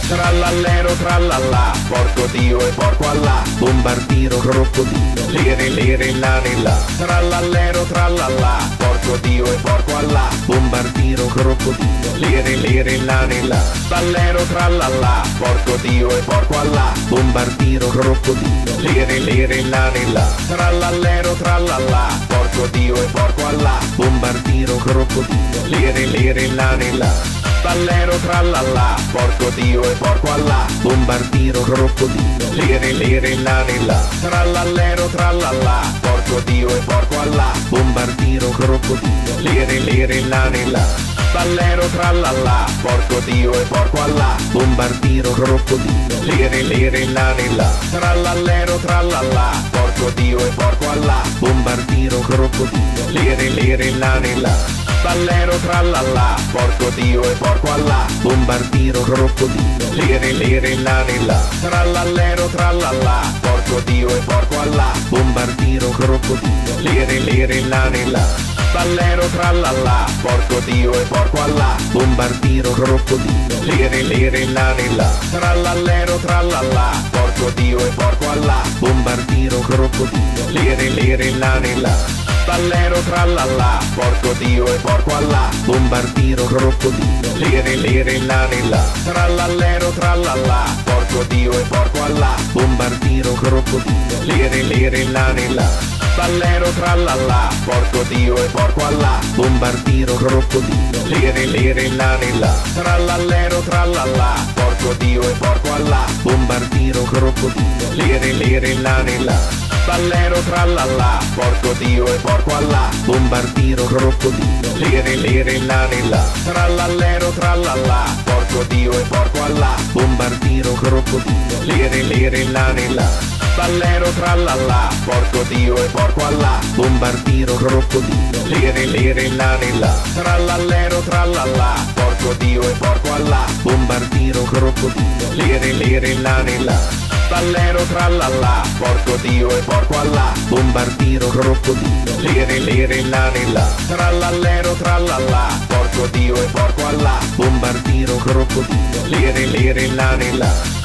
trallallero trallallà, porco Dio e porco Allah, bombardiro crocodilo, lire lire nanilla, trallallero trallallà, porco Dio e porco Allah, bombardiro crocodilo, lire lire nanilla, ballero trallallà, porco Dio e porco Allah, bombardiro crocodilo, lire lire nanilla, trallallero trallallà, porco Dio e porco Allah, bombardiro crocodilo, lire lire nanilla, ballero trallallà, porco Dio e porco Allah, bombardiro crocodilo, lire lire nanilla, trallallero trallallà, porco Dio e porco Allah, bombardiro crocodilo, lire lire nanilla, ballero trallallà, porco Dio e porco Allah, bombardiro crocodilo, lire lire nanilla, trallallero trallallà, porco Dio e porco Allah, bombardiro crocodilo, lire lire nanilla, ballero trallallà, porco Dio e porco Allah, bombardiro crocodilo, lire lire nanilla, trallallero trallallà, porco Dio e porco Allah, bombardiro crocodilo, lire lire nanilla, ballero trallallà, porco Dio e porco Allah, bombardiro crocodilo, lire lire nanilla, trallallero trallallà, porco Dio e porco Allah, bombardiro crocodilo, lire lire nanilla, ballero trallallà, porco Dio e porco Allah, bombardiro crocodilo, lire lire nanilla, trallallero trallallà, porco Dio e porco Allah, bombardiro crocodilo, lire lire nanilla, ballero trallallà, porco Dio e porco Allah, bombardiro crocodilo, lire lire nanilla, trallallero trallallà, porco Dio e porco Allah, bombardiro crocodilo, lire lire nanilla, ballero trallallà, porco Dio e porco Allah, bombardiro crocodilo, lire lire nanilla, trallallero trallallà, porco Dio e porco Allah, bombardiro crocodilo, lire lire nanilla, ballero trallallà, porco Dio e porco Allah, bombardiro crocodilo, lire lire nanilla, trallallero trallallà, porco Dio e porco Allah, bombardiro crocodilo, lire lire nanilla, ballero trallallà, porco Dio e porco Allah, bombardiro crocodilo, lire lire nanilla, trallallero trallallà, porco Dio e porco Allah, bombardiro crocodilo, lire lire nanilla.